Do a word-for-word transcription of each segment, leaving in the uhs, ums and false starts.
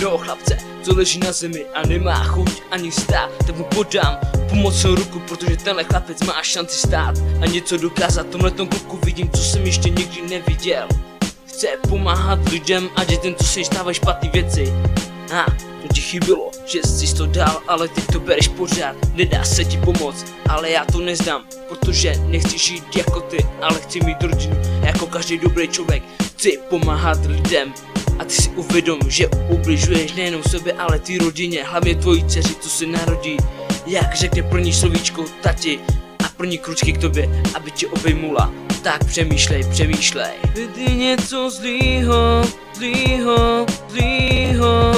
jednoho chlapce, co leží na zemi a nemá chuť ani stát, tak mu podám pomocnou ruku, protože tenhle chlapec má šanci stát a něco dokázat. Tomhletom kluku vidím, co jsem ještě nikdy neviděl. Chce pomáhat lidem a dětem, co se stávají špatný věci. A to ti chybilo, že jsi to dal, ale ty to bereš pořád. Nedá se ti pomoct, ale já to nezdám, protože nechci žít jako ty, ale chci mít rodinu jako každý dobrý člověk. Chci pomáhat lidem a ty si uvědom, že ubližuješ nejenom sobě, ale ty rodině, hlavně tvojí dceři, co se narodí. Jak řekne první slovíčko tati a první kručky k tobě, aby tě obejmula, tak přemýšlej, přemýšlej. Vždy něco zlýho, zlýho, zlýho.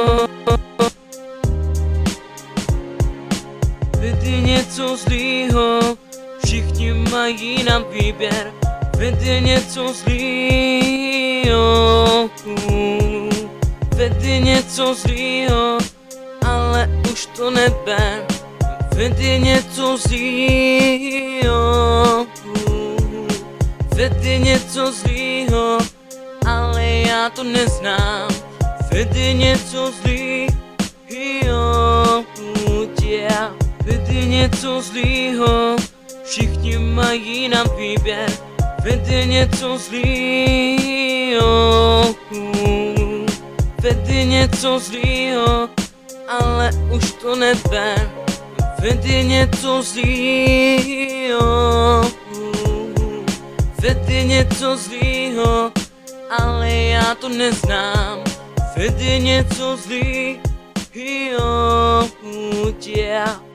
Vždy něco zlýho, všichni mají nám výběr. Vždy něco zlýho, vždy něco zlýho, ale už to neber. Vždy něco zlýho, vždy něco zlýho, ale já to neznám. Vždy něco zlýho, yeah. Vždy něco zlýho, všichni mají nám výběr. Vždy něco zlýho, vždy něco zlýho, ale už to neber. Vždy něco zlýho, vždy něco zlýho, ale já to neznám. Vždy něco zlýho, yeah.